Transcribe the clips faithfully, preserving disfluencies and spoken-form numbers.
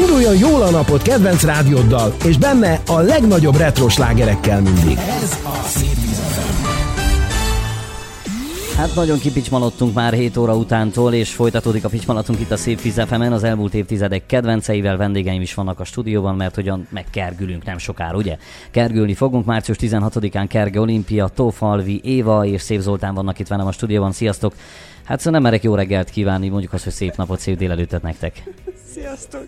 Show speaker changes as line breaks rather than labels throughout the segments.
Induljon jól a napot kedvenc rádióddal, és benne a legnagyobb retro slágerekkel mindig. Ez a Szép Víz ef em.
Hát nagyon kipicsmalottunk már hét óra utántól, és folytatódik a picsmalatunk itt a Szép Víz ef emen. Az elmúlt évtizedek kedvenceivel, vendégeim is vannak a stúdióban, mert hogyan megkergülünk nem sokára, ugye? Kergülni fogunk. Március tizenhatodikán Kerge Olimpia, Tófalvi Éva és Szép Zoltán vannak itt velem a stúdióban. Sziasztok! Hát szóval nem merek jó reggelt kívánni, mondjuk azt, hogy szép napot, szép délelőttet nektek.
Sziasztok!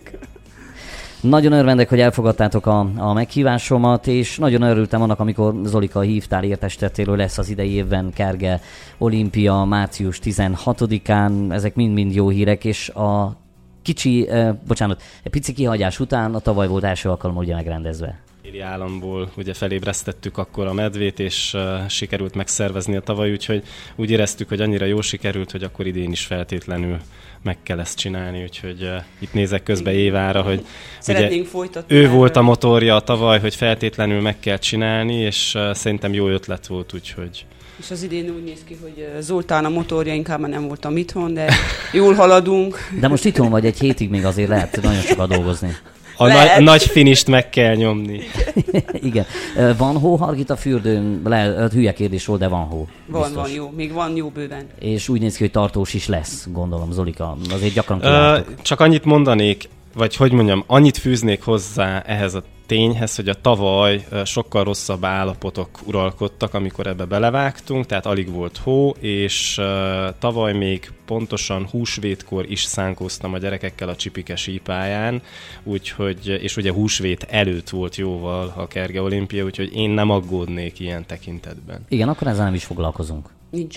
Nagyon örvendek, hogy elfogadtátok a, a meghívásomat, és nagyon örültem annak, amikor Zolika hívtál, értesítettél, hogy lesz az idei évben Kerge Olimpia március tizenhatodikán. Ezek mind-mind jó hírek, és a kicsi, eh, bocsánat, egy pici kihagyás után a tavaly volt első alkalommal ugye megrendezve.
Éli államból ugye felébresztettük akkor a medvét, és uh, sikerült megszervezni a tavaly, úgyhogy úgy éreztük, hogy annyira jó sikerült, hogy akkor idén is feltétlenül meg kell ezt csinálni, úgyhogy uh, itt nézek közbe Évára, hogy
szeretnénk folytatni.
Ő volt a motorja a tavaly, hogy feltétlenül meg kell csinálni, és uh, szerintem jó ötlet volt, úgyhogy...
És az idén úgy néz ki, hogy Zoltán a motorja, inkább már nem voltam itthon, de jól haladunk.
De most itthon vagy egy hétig, még azért lehet nagyon sokat dolgozni.
A nagy, nagy finist meg kell nyomni.
Igen. Van hó Hargita fürdőn? Le, hülye kérdés volt, de van hó.
Van,
biztos.
van jó. Még van jó bőven.
És úgy néz ki, hogy tartós is lesz, gondolom, Zolika. Azért gyakran kívántok.
Uh, csak annyit mondanék, vagy hogy mondjam, annyit fűznék hozzá ehhez a tényhez, hogy a tavaly sokkal rosszabb állapotok uralkodtak, amikor ebbe belevágtunk, tehát alig volt hó, és uh, tavaly még pontosan húsvétkor is szánkóztam a gyerekekkel a Csipike sípáján, úgyhogy, és ugye húsvét előtt volt jóval a Kerge Olimpia, úgyhogy én nem aggódnék ilyen tekintetben.
Igen, akkor ezzel nem is foglalkozunk.
Nincs.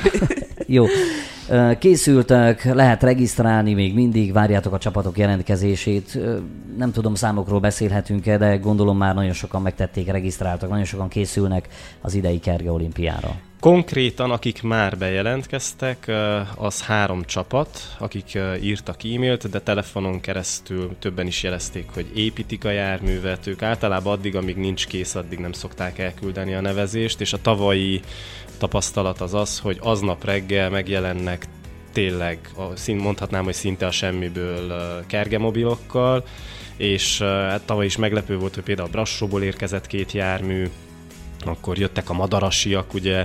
Jó. Készültek, lehet regisztrálni még mindig, várjátok a csapatok jelentkezését. Nem tudom, számokról beszélhetünk-e, de gondolom már nagyon sokan megtették, regisztráltak, nagyon sokan készülnek az idei Kerge Olimpiára.
Konkrétan, akik már bejelentkeztek, az három csapat, akik írtak e-mailt, de telefonon keresztül többen is jelezték, hogy építik a járművet. Ők általában addig, amíg nincs kész, addig nem szokták elküldeni a nevezést, és a tavalyi tapasztalat az az, hogy aznap reggel megjelennek tényleg, mondhatnám, hogy szinte a semmiből kergemobilokkal, és hát tavaly is meglepő volt, hogy például a Brassóból érkezett két jármű, akkor jöttek a madarasiak, ugye,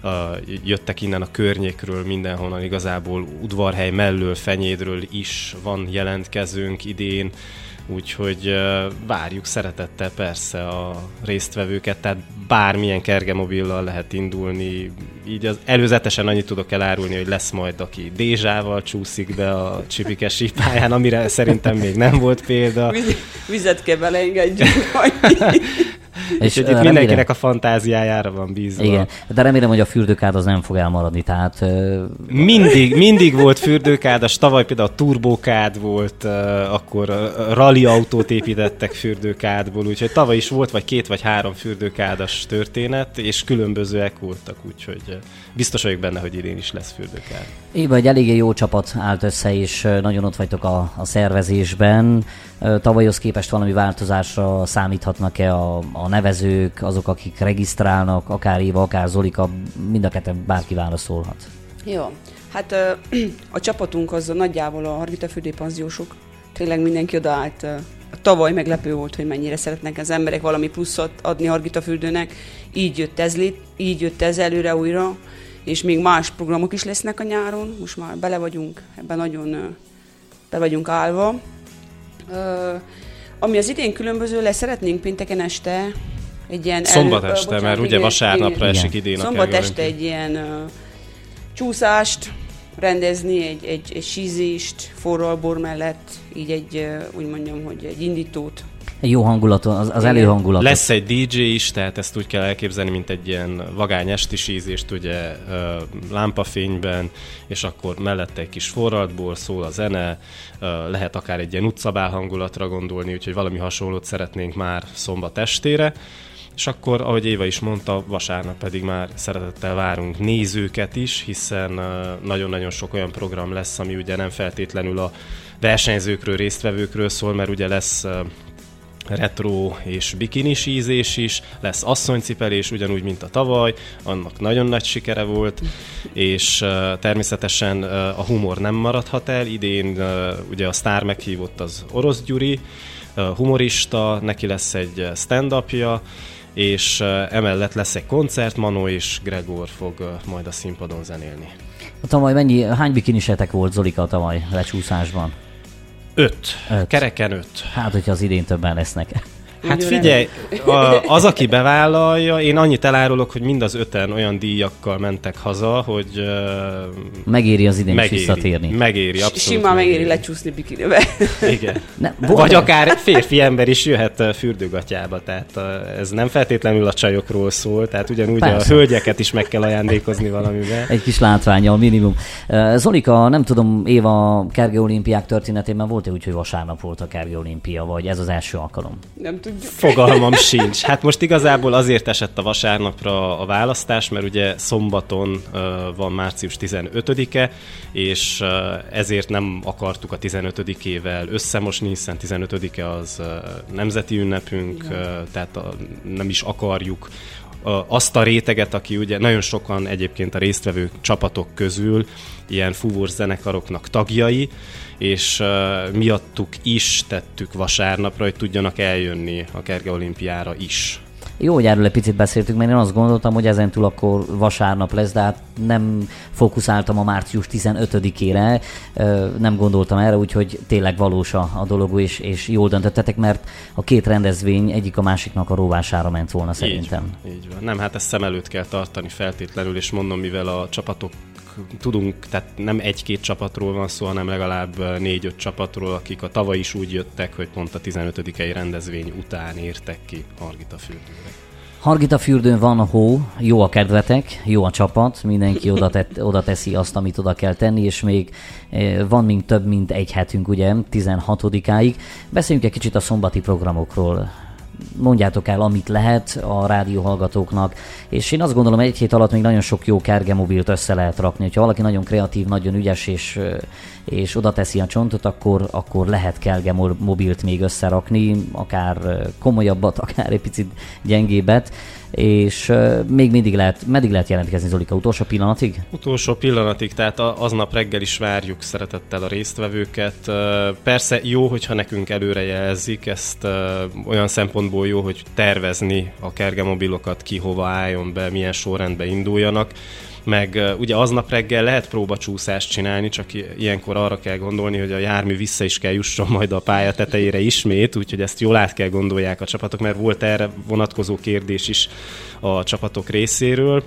jöttek innen a környékről, mindenhonnan igazából Udvarhely mellől, Fenyédről is van jelentkezőnk idén, úgyhogy várjuk szeretettel persze a résztvevőket, tehát bármilyen kergemobillal lehet indulni. Így az előzetesen annyit tudok elárulni, hogy lesz majd, aki Dézsával csúszik be a Csipike sípáján, amire szerintem még nem volt példa.
Vizet kell beleengedjünk.
És hogy itt mindenkinek a fantáziájára van bízva.
Igen, de remélem, hogy a fürdőkád az nem fog elmaradni, tehát...
Mindig, mindig volt fürdőkádas, tavaly például a turbókád volt, akkor rally autót építettek fürdőkádból, úgyhogy tavaly is volt vagy két vagy három fürdőkádas történet, és különbözőek voltak, úgyhogy biztos vagyok benne, hogy idén is lesz fürdőkád.
Éva, egy eléggé jó csapat állt össze, és nagyon ott vagytok a, a szervezésben. Tavalyhoz képest valami változásra számíthatnak-e a, a nevezők, azok, akik regisztrálnak, akár Éva, akár Zolika, mind a ketten bárki válaszolhat?
Jó, hát a csapatunk az nagyjából a Hargita fürdői panziósok. Tényleg mindenki odaállt. Tavaly meglepő volt, hogy mennyire szeretnek az emberek valami pluszot adni Hargita fürdőnek. Így jött ez, lét, így jött ez előre újra, és még más programok is lesznek a nyáron. Most már bele vagyunk, ebben nagyon be vagyunk állva. Uh, ami az idén különböző lesz, szeretnénk pénteken este egy ilyen...
Szombat
elő,
este,
bocsánat,
mert ugye
igen,
vasárnapra
igen.
esik idén a
Szombat
Kerge
este
Olimpia.
egy ilyen uh, csúszást rendezni, egy, egy, egy sízést forralbor mellett, így egy, uh, úgy mondjam, hogy egy indítót.
Egy jó hangulaton, az, az előhangulatot.
Lesz egy dé dzsé is, tehát ezt úgy kell elképzelni, mint egy ilyen vagány esti sízést, ugye lámpafényben, és akkor mellette egy kis forradból szól a zene, lehet akár egy ilyen utcabál hangulatra gondolni, úgyhogy valami hasonlót szeretnénk már szombat estére. És akkor, ahogy Éva is mondta, vasárnap pedig már szeretettel várunk nézőket is, hiszen nagyon-nagyon sok olyan program lesz, ami ugye nem feltétlenül a versenyzőkről, résztvevőkről szól, mert ugye lesz retro és bikini sízés is, lesz asszonycipelés, ugyanúgy, mint a tavaly, annak nagyon nagy sikere volt, és uh, természetesen uh, a humor nem maradhat el. Idén uh, ugye a sztár meghívott az Orosz Gyuri, uh, humorista, neki lesz egy stand-upja, és uh, emellett lesz egy koncert, Manó és Gregor fog uh, majd a színpadon zenélni.
A tavaly mennyi, hány bikinisetek volt, Zolika, a tavaly lecsúszásban?
Öt.
öt.
Kereken öt.
Hát, hogyha az idén többen lesznek.
Hát figyelj, az, aki bevállalja, én annyit elárulok, hogy mind az öten olyan díjakkal mentek haza, hogy... Uh,
megéri az idén
megéri,
is visszatérni.
Megéri, abszolút.
Simán megéri, megéri lecsúszni bikinibe.
Igen. Ne, Vagy akár férfi ember is jöhet fürdőgatyába, tehát uh, ez nem feltétlenül a csajokról szól, tehát ugyanúgy Persze. a hölgyeket is meg kell ajándékozni valamivel.
Egy kis látvánnyal, minimum. Uh, Zolika, nem tudom, Éva, Kerge olimpiák történetében volt-e úgy, hogy vasárnap volt a Kerge olimpia, vagy ez az első alkalom?
Nem tudjuk.
Fogalmam sincs. Hát most igazából azért esett a vasárnapra a választás, mert ugye szombaton uh, van március tizenötödike, és uh, ezért nem akartuk a tizenötödikével összemosni, hiszen tizenötödike az uh, nemzeti ünnepünk, uh, tehát a, nem is akarjuk uh, azt a réteget, aki ugye nagyon sokan egyébként a résztvevő csapatok közül ilyen fúvós zenekaroknak tagjai, és uh, miattuk is tettük vasárnapra, hogy tudjanak eljönni a Kerge olimpiára is.
Jó, hogy erről egy picit beszéltünk, mert én azt gondoltam, hogy ezentúl akkor vasárnap lesz, de hát nem fókuszáltam a március tizenötödikére, nem gondoltam erre, úgyhogy tényleg valós a, a dolog, és, és jól döntöttetek, mert a két rendezvény egyik a másiknak a róvására ment volna szerintem.
Így van, így van. Nem, hát ezt szem előtt kell tartani feltétlenül, és mondom, mivel a csapatok tudunk, tehát nem egy-két csapatról van szó, hanem legalább négy-öt csapatról, akik a tavaly is úgy jöttek, hogy pont a tizenötödikei rendezvény után értek ki Hargitafürdőre.
Hargitafürdőn van a hó, jó a kedvetek, jó a csapat, mindenki oda, tett, oda teszi azt, amit oda kell tenni, és még van még több, mint egy hetünk, ugye, tizenhatodikáig. Beszéljünk egy kicsit a szombati programokról. Mondjátok el, amit lehet a rádióhallgatóknak, és én azt gondolom, egy hét alatt még nagyon sok jó Kerge mobilt össze lehet rakni. Ha valaki nagyon kreatív, nagyon ügyes, és, és oda teszi a csontot, akkor, akkor lehet Kerge mobilt még összerakni, akár komolyabbat, akár egy picit gyengébbet, és még mindig lehet, meddig lehet jelentkezni, Zolika, utolsó pillanatig?
Utolsó pillanatig, tehát aznap reggel is várjuk szeretettel a résztvevőket. Persze jó, hogyha nekünk előre jelzik, ezt olyan szempontból jó, hogy tervezni a Kerge mobilokat, ki hova álljon be, milyen sorrendbe induljanak, meg ugye aznap reggel lehet próbacsúszást csinálni, csak ilyenkor arra kell gondolni, hogy a jármű vissza is kell jusson majd a pálya tetejére ismét, úgyhogy ezt jól át kell gondolják a csapatok, mert volt erre vonatkozó kérdés is a csapatok részéről.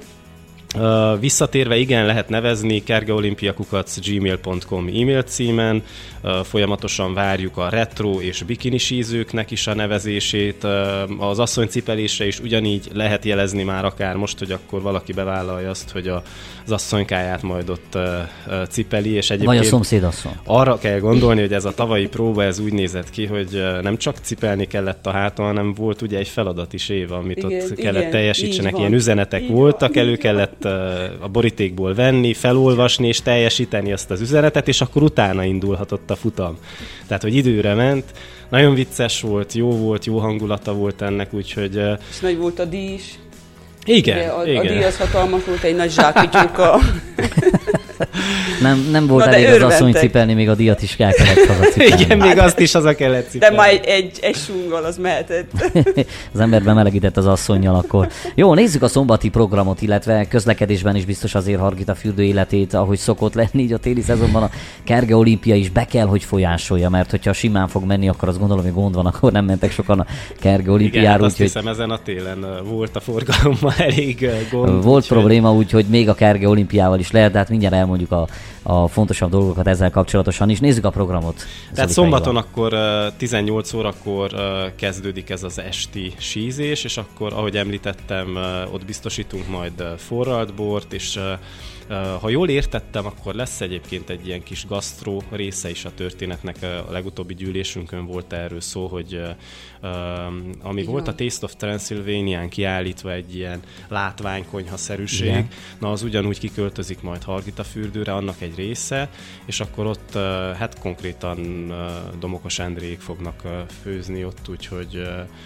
Uh, visszatérve igen, lehet nevezni kergeolimpia kukac gmail pont com e-mail címen, uh, folyamatosan várjuk a retro és bikini sízőknek is a nevezését, uh, az asszonycipelésre is ugyanígy lehet jelezni már akár most, hogy akkor valaki bevállalja azt, hogy a, az asszonykáját majd ott uh, uh, cipeli, és egyébként
vagy a szomszédasszony.
Arra kell gondolni, hogy ez a tavalyi próba, ez úgy nézett ki, hogy uh, nem csak cipelni kellett a háton, hanem volt ugye egy feladat is, Éva, amit igen, ott kellett igen, teljesítsenek, ilyen üzenetek így voltak, van, elő kellett a borítékból venni, felolvasni és teljesíteni azt az üzenetet, és akkor utána indulhatott a futam. Tehát, hogy időre ment, nagyon vicces volt, jó volt, jó hangulata volt ennek, úgyhogy...
És nagy volt a díj is.
Igen,
a,
igen.
A díj az hatalmas volt, egy nagy zsákvityúka.
Nem, nem volt elég az asszony cipelni, még a díjat is kell kellett hazacipelni.
Igen, még azt is haza kellett cipelni.
De majd egy, egy sunggal az mehetett.
Az emberben melegített az asszonnyal akkor. Jó, nézzük a szombati programot, illetve közlekedésben is biztos azért Hargitafürdő életét, ahogy szokott lenni, így a téli szezonban a Kerge olimpia is be kell, hogy folyásolja, mert hogyha simán fog menni, akkor azt gondolom, hogy gond van, akkor nem mentek sokan a Kerge olimpiára.
Igen, hát azt hiszem, ezen a télen volt a forgalommal elég gond.
Volt
úgy,
probléma, úgyhogy még a Kerge olimpiával is lehet, de hát mindjárt elmondjuk a, a fontosabb dolgokat ezzel kapcsolatosan is. Nézzük a programot.
Tehát szombaton akkor tizennyolc órakor kezdődik ez az esti sízés, és akkor, ahogy említettem, ott biztosítunk majd forralt bort, és Ha jól értettem, akkor lesz egyébként egy ilyen kis gasztró része is a történetnek. A legutóbbi gyűlésünkön volt erről szó, hogy ami volt a Taste of Transylvanián kiállítva egy ilyen látványkonyha-szerűség, igen. Na az ugyanúgy kiköltözik majd Hargitafürdőre, annak egy része, és akkor ott hát konkrétan Domokos Endrék fognak főzni ott, úgyhogy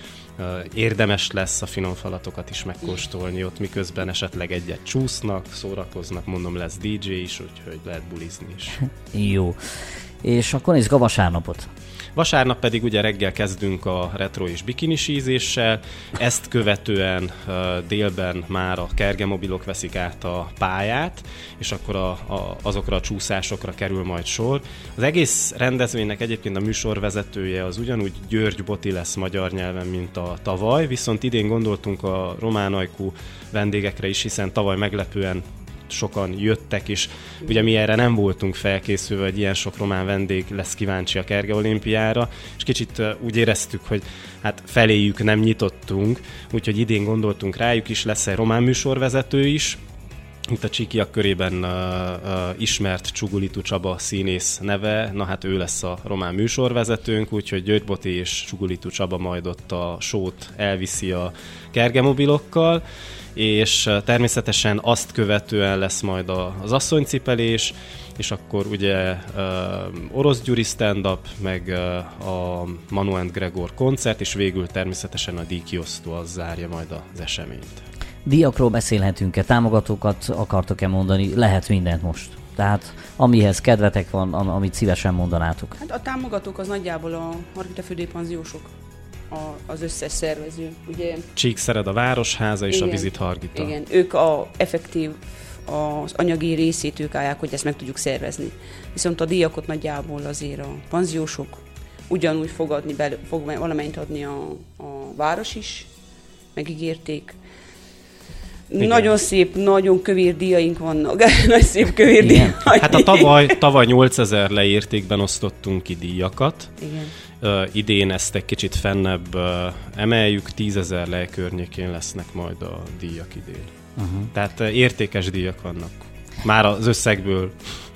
érdemes lesz a finom falatokat is megkóstolni ott, miközben esetleg egyet csúsznak, szórakoznak, mondom, lesz dé dzsé is, úgyhogy lehet bulizni is.
Jó. És akkor nézzük a vasárnapot.
Vasárnap pedig ugye reggel kezdünk a retro és bikini sízéssel, ezt követően uh, délben már a kergemobilok veszik át a pályát, és akkor a, a, azokra a csúszásokra kerül majd sor. Az egész rendezvénynek egyébként a műsorvezetője az ugyanúgy György Boti lesz magyar nyelven, mint a tavaly, viszont idén gondoltunk a román ajkú vendégekre is, hiszen tavaly meglepően sokan jöttek, és ugye mi erre nem voltunk felkészülve, hogy ilyen sok román vendég lesz kíváncsi a Kerge olimpiára, és kicsit úgy éreztük, hogy hát feléjük nem nyitottunk, úgyhogy idén gondoltunk rájuk is, lesz egy román műsorvezető is. Itt a csíkiak körében uh, uh, ismert Csugulitu Csaba színész neve, na hát ő lesz a román műsorvezetőnk, úgyhogy György Boti és Csugulitu Csaba majd ott a sót elviszi a kergemobilokkal, és természetesen azt követően lesz majd az asszonycipelés, és akkor ugye uh, Orosz Gyuri stand-up, meg uh, a Manu and Gregor koncert, és végül természetesen a díjkiosztó az zárja majd az eseményt.
Díjakról beszélhetünk-e? Támogatókat akartok-e mondani? Lehet mindent most. Tehát amihez kedvetek van, am- amit szívesen mondanátok.
Hát a támogatók az nagyjából a Hargitafürdői panziósok, a, az összes szervező. Ugye,
Csíkszered a Városháza és
igen,
a Visit Hargita.
Igen, ők a effektív, az anyagi részét ők állják, hogy ezt meg tudjuk szervezni. Viszont a díjakot nagyjából azért a panziósok ugyanúgy fog, adni bel- fog valamennyit adni a, a város is, megígérték. Igen. Nagyon szép, nagyon kövér díjaink vannak. Nagy szép kövér díjaink.
Hát a tavaly, tavaly nyolcezer leértékben osztottunk ki díjakat.
Igen.
Uh, idén ezt egy kicsit fennebb uh, emeljük, tízezer lej környékén lesznek majd a díjak idén. Uh-huh. Tehát uh, értékes díjak vannak. Már az összegből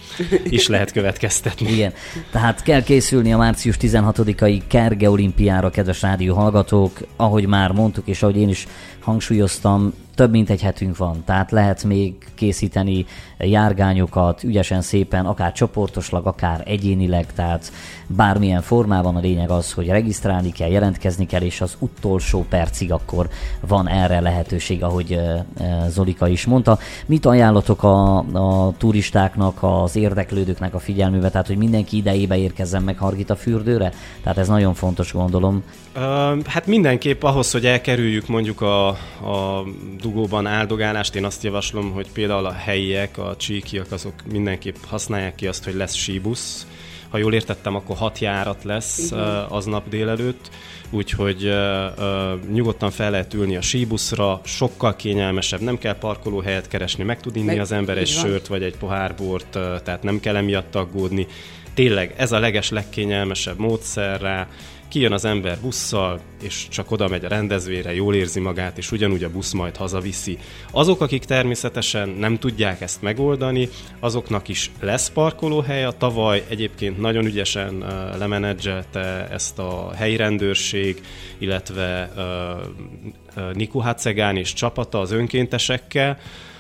is lehet következtetni.
Igen. Tehát kell készülni a március tizenhatodikai Kerge olimpiára, kedves rádió hallgatók. Ahogy már mondtuk, és ahogy én is hangsúlyoztam, több mint egy hetünk van, tehát lehet még készíteni járgányokat ügyesen, szépen, akár csoportoslag, akár egyénileg, tehát bármilyen formában. A lényeg az, hogy regisztrálni kell, jelentkezni kell, és az utolsó percig akkor van erre lehetőség, ahogy Zolika is mondta. Mit ajánlotok a, a turistáknak, az érdeklődőknek a figyelmébe, tehát hogy mindenki idejébe érkezzen meg Hargitafürdőre? Tehát ez nagyon fontos, gondolom.
Uh, hát mindenképp ahhoz, hogy elkerüljük mondjuk a, a dugóban áldogálást, én azt javaslom, hogy például a helyiek, a csíkiak, azok mindenképp használják ki azt, hogy lesz síbusz. Ha jól értettem, akkor hat járat lesz uh, aznap délelőtt, úgyhogy uh, uh, nyugodtan fel lehet ülni a síbuszra, sokkal kényelmesebb, nem kell parkolóhelyet keresni, meg tud inni meg, az ember egy sört vagy egy pohár bort, uh, tehát nem kell emiatt aggódni. Tényleg ez a leges, legkényelmesebb módszer rá. Kijön az ember busszal, és csak oda megy a rendezvényre, jól érzi magát, és ugyanúgy a busz majd hazaviszi. Azok, akik természetesen nem tudják ezt megoldani, azoknak is lesz parkolóhely. A tavaly egyébként nagyon ügyesen uh, lemenedzselte ezt a helyi rendőrség, illetve uh, uh, Niku Hacegán és csapata az önkéntesekkel,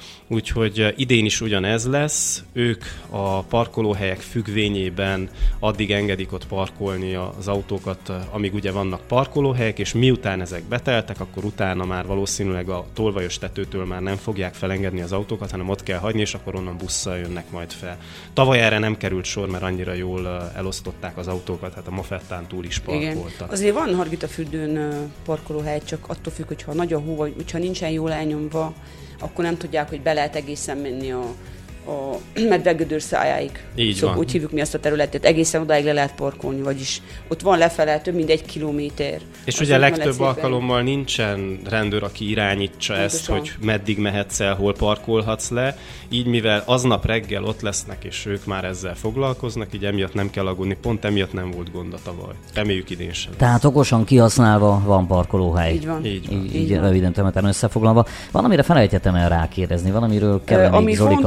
úgyhogy idén is ugyanez lesz. Ők a parkolóhelyek függvényében addig engedik ott parkolni az autókat, amíg ugye vannak parkolóhelyek, és miután ezek beteltek, akkor utána már valószínűleg a tolvajos tetőtől már nem fogják felengedni az autókat, hanem ott kell hagyni, és akkor onnan busszal jönnek majd fel. Tavaly erre nem került sor, mert annyira jól elosztották az autókat, hát a Mofettán túl is parkoltak.
Igen. Azért van Hargitafürdőn parkolóhely, csak attól függ, hogyha nagy a hó, vagy hogyha nincsen jól elnyomva, akkor nem tudják, hogy be lehet egészen menni a, a medvegödör szájáig.
Így
szóval
van.
Úgy hívjuk mi azt a területet, egészen odáig le lehet parkolni, vagyis ott van lefele több mint egy kilométer.
És ugye legtöbb alkalommal nincsen rendőr, aki irányítsa Pontosan. ezt, hogy meddig mehetsz el, hol parkolhatsz le. Így mivel aznap reggel ott lesznek, és ők már ezzel foglalkoznak, így emiatt nem kell aggódni, pont emiatt nem volt gond a tavaly. Reméljük idén sem.
Tehát okosan kihasználva van parkolóhely.
Így van.
Így, van.
így, így röviden, tömeten összefoglalva. Van, amire felejtettem el rákérdezni, valamiről kellene még Zolika Éva beszélni.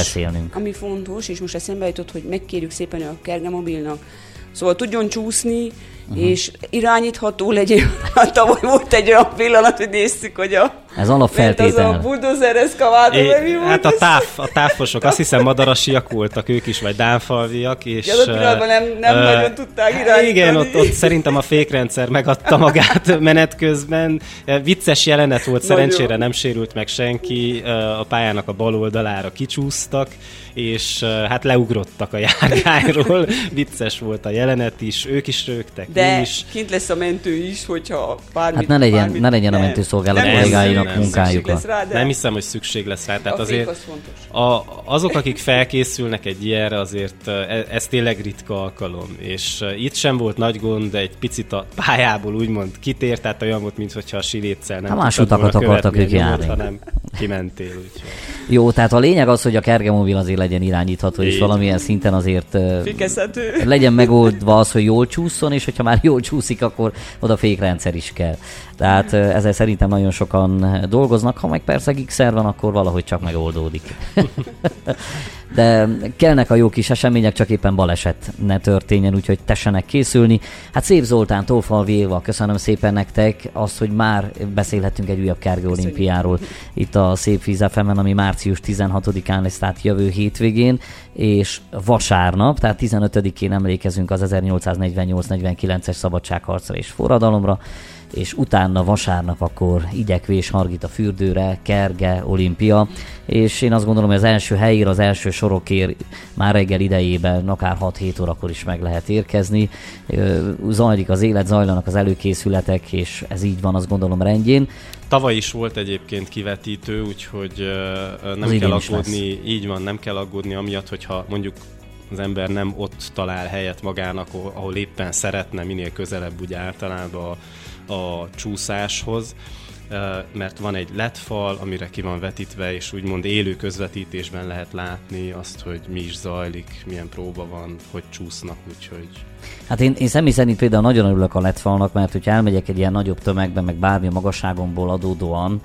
beszélnünk.
Ami fontos, és most eszembe jutott, hogy megkérjük szépen a Kerge Mobilnak, szóval tudjon csúszni, uh-huh. és irányítható legyen. Tavaly volt egy olyan pillanat, hogy néztük, hogy a...
Ez alapfeltétel.
Az a bulldozer eszkavádor, mi volt?
Hát a, táv, a távfosok, azt hiszem madarasiak voltak ők is, vagy dánfalviak, és...
Ja, de pillanatban nem, nem uh, nagyon tudták irányítani.
Igen, ott, ott szerintem a fékrendszer megadta magát menet közben. Vicces jelenet volt, szerencsére nem sérült meg senki, a pályának a bal oldalára kicsúsztak, és hát leugrottak a járgányról. Vicces volt a jelenet is, ők is rögtek,
de
is.
kint lesz a mentő is, hogyha bármit...
Hát ne legyen,
bármit,
ne legyen a mentőszolgálat kollégáinak munkájukra.
Nem hiszem, hogy szükség lesz rá. Tehát
a
azért
az
a, azok, akik felkészülnek egy ilyenre, azért ez, ez tényleg ritka alkalom. És itt sem volt nagy gond, de egy picit a pályából úgymond kitért, tehát olyan volt, mintha a siléccel nem
más utakat akartak ők járni.
Hanem kimentél. Úgyhogy.
Jó, tehát a lényeg az, hogy a Kerge Mobil azért legyen irányítható, és valamilyen szinten azért
Fikeszhető.
legyen megoldva az, hogy jól csúszson, és hogyha már jól csúszik, akkor oda fékrendszer is kell. Tehát ezzel szerintem nagyon sokan dolgoznak, ha meg persze gigszer van, akkor valahogy csak megoldódik. De kellnek a jó kis események, csak éppen baleset ne történjen, úgyhogy tessenek készülni. Hát Szép Zoltán, Tófalvi Éva, köszönöm szépen nektek azt, hogy már beszélhetünk egy újabb Kerge olimpiáról itt a Szép Víz ef emen, ami március tizenhatodikán lesz, tehát jövő hétvégén, és vasárnap, tehát tizenötödikén emlékezünk az ezernyolcszáznegyvennyolc negyvenkilences szabadságharcra és forradalomra, és utána vasárnap akkor igyekvés Hargita fürdőre, Kerge olimpia, és én azt gondolom, hogy az első helyér, az első sorokért már reggel idejében, akár hat-hét órakor is meg lehet érkezni. Zajlik az élet, zajlanak az előkészületek, és ez így van, azt gondolom rendjén.
Tavaly is volt egyébként kivetítő, úgyhogy nem az kell aggódni, így van, nem kell aggódni amiatt, hogyha mondjuk az ember nem ott talál helyet magának, ahol éppen szeretne, minél közelebb úgy általában a, a csúszáshoz, mert van egy ledfal, amire ki van vetítve, és úgymond élő közvetítésben lehet látni azt, hogy mi is zajlik, milyen próba van, hogy csúsznak, úgyhogy...
Hát én, én személy szerint például nagyon örülök a ledfalnak, mert hogyha elmegyek egy ilyen nagyobb tömegben, meg bármi magasságomból adódóan,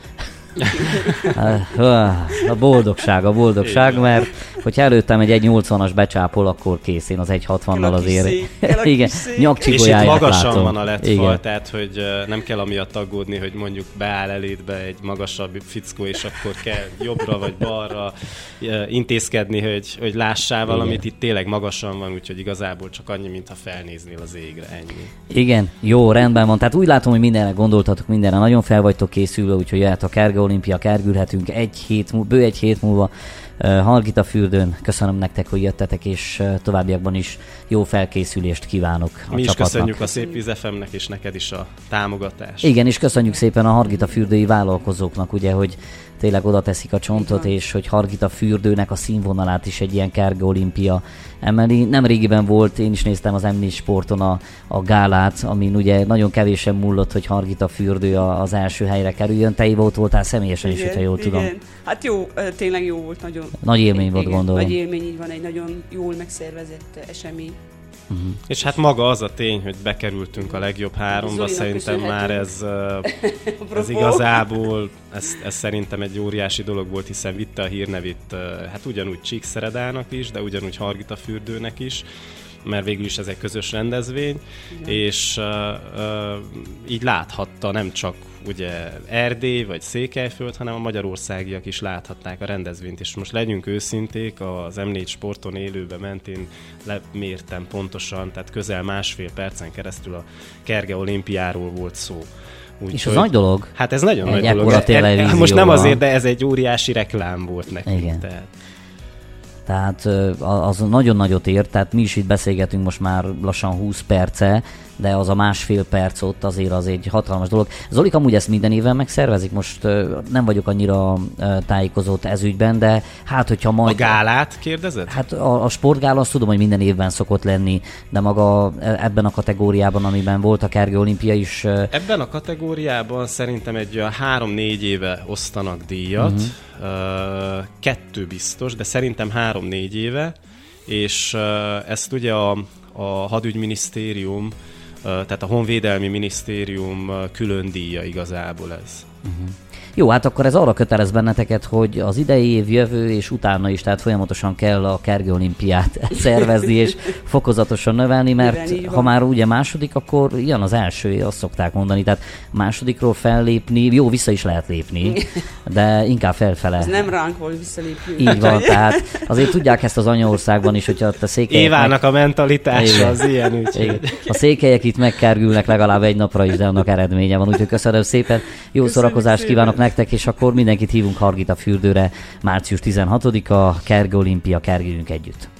a boldogság, a boldogság, mert hogyha előttem egy egy nyolcvanas becsápol, akkor kész, én az egy hatvannal azért. Igen, nyakcsigolyáját látom.
És itt magasan van a ledfal, tehát hogy nem kell amiatt aggódni, hogy mondjuk beáll elétbe egy magasabb fickó, és akkor kell jobbra vagy balra intézkedni, hogy, hogy lássál valamit. Itt tényleg magasan van, úgyhogy igazából csak annyi, mintha felnéznél az égre, ennyi. Igen, jó, rendben van. Tehát úgy látom, hogy mindenre gondoltatok, mindenre nagyon fel vagytok készülve, úgyhogy jöhet a Kerge olimpia, kergülhetünk egy hét, bő egy hét múlva uh, Hargita fürdőn. Köszönöm nektek, hogy jöttetek, és uh, továbbiakban is jó felkészülést kívánok a Mi is
csapatnak.
Köszönjük a Szép Víz ef emnek, és neked is a támogatást.
Igen, és köszönjük szépen a Hargita fürdői vállalkozóknak, ugye, hogy tényleg oda teszik a csontot, és hogy Hargita fürdőnek a színvonalát is egy ilyen Kerge olimpia emeli. Nem régiben volt, én is néztem az em négy Sporton a, a gálát, amin ugye nagyon kevésen múlott, hogy Hargita fürdő az első helyre kerüljön. Te Éva ott voltál személyesen
igen,
is, hogyha jól
igen.
tudom.
Hát jó, tényleg jó volt, nagyon.
Nagy élmény volt,
igen,
gondolom.
Nagy élmény, így van, egy nagyon jól megszervezett esemény.
Uh-huh.
És hát maga az a tény, hogy bekerültünk a legjobb háromba, szerintem már ez, ez igazából, ez, ez szerintem egy óriási dolog volt, hiszen vitte a hírnevét hát ugyanúgy Csíkszeredának is, de ugyanúgy Hargita fürdőnek is, mert végül is ez egy közös rendezvény, igen. és uh, uh, így láthatta nem csak ugye Erdély vagy Székelyföld, hanem a magyarországiak is láthatták a rendezvényt, és most legyünk őszinték, az em négy Sporton élőbe ment, én lemértem pontosan, tehát közel másfél percen keresztül a Kerge olimpiáról volt szó. Úgy,
és az nagy dolog?
Hát ez nagyon
egy
nagy dolog.
E,
most nem azért, de ez egy óriási reklám volt nekünk.
Igen.
Tehát.
Tehát az nagyon nagyot ér, tehát mi is itt beszélgetünk most már lassan húsz perce, de az a másfél perc ott azért az egy hatalmas dolog. Zolik, amúgy ezt minden évben megszervezik? Most nem vagyok annyira tájékozott ez ügyben, de hát hogyha majd...
A gálát kérdezed?
Hát a, a sportgála azt tudom, hogy minden évben szokott lenni, de maga ebben a kategóriában, amiben volt a Kerge olimpia is...
Ebben a kategóriában szerintem egy három-négy éve osztanak díjat, uh-huh. kettő biztos, de szerintem három-négy éve, és ezt ugye a, a hadügyminisztérium, tehát a Honvédelmi Minisztérium külön díja igazából ez.
Uh-huh. Jó, hát akkor ez arra kötelez benneteket, hogy az idei év, jövő és utána is, tehát folyamatosan kell a Kergő olimpiát szervezni és fokozatosan növelni, mert
Igen,
ha már ugye második, akkor jön az első, azt szokták mondani, tehát másodikról fellépni, jó, vissza is lehet lépni, de inkább felfele.
Ez nem ránk volt visszalépni.
Így van, tehát azért tudják ezt az anyaországban is, hogyha a székelyek...
Évának
meg...
a mentalitása
Igen.
az ilyen, úgyhogy...
A székelyek itt megkergülnek legalább egy napra is, de annak eredménye van, úgyhogy köszönöm szépen. Jó szórakozást szépen. Kívánok nektek, és akkor mindenkit hívunk Hargitafürdőre március tizenhatodika, Kergő olimpia, kergeljünk együtt.